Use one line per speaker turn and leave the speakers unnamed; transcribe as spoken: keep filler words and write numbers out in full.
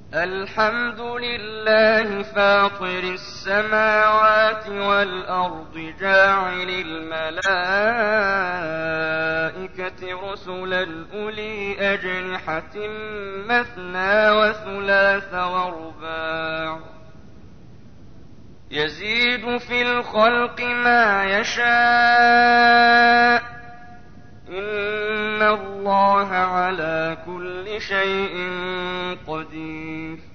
الحمد لله فاطر السماوات والأرض جاعل الملائكة رسلا أولي أجنحة مثنى وثلاث ورباع يزيد في الخلق ما يشاء إن الله على كل شيء قدير